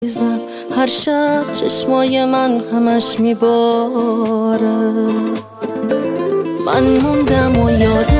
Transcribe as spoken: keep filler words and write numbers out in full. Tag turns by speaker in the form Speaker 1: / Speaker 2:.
Speaker 1: هر شب چشمای من همش میباره، من موندم و یاد